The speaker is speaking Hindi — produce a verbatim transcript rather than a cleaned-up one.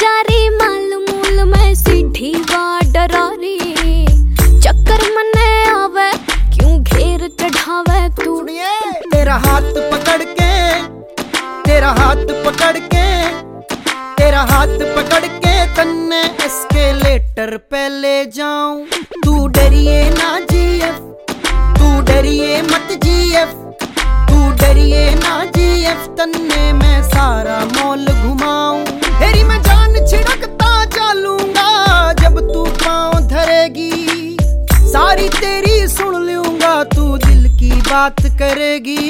जारी माल मूल में सीधी वा डरारी चक्कर मने आवे क्यों घेर चढ़ावे तू। तेरा हाथ पकड़ के तेरा हाथ पकड़ के तेरा हाथ पकड़ के तन्ने एस्केलेटर पे ले जाऊं। तू डरिए ना जीएफ तू डरिए मत जीएफ तू डरिए ना जीएफ तन्ने मैं सारा मॉल घुमाऊं। तेरी मैं जान छिड़कता चलूंगा जब तू पाँव धरेगी सारी तेरी सुन लूंगा तू दिल की बात करेगी।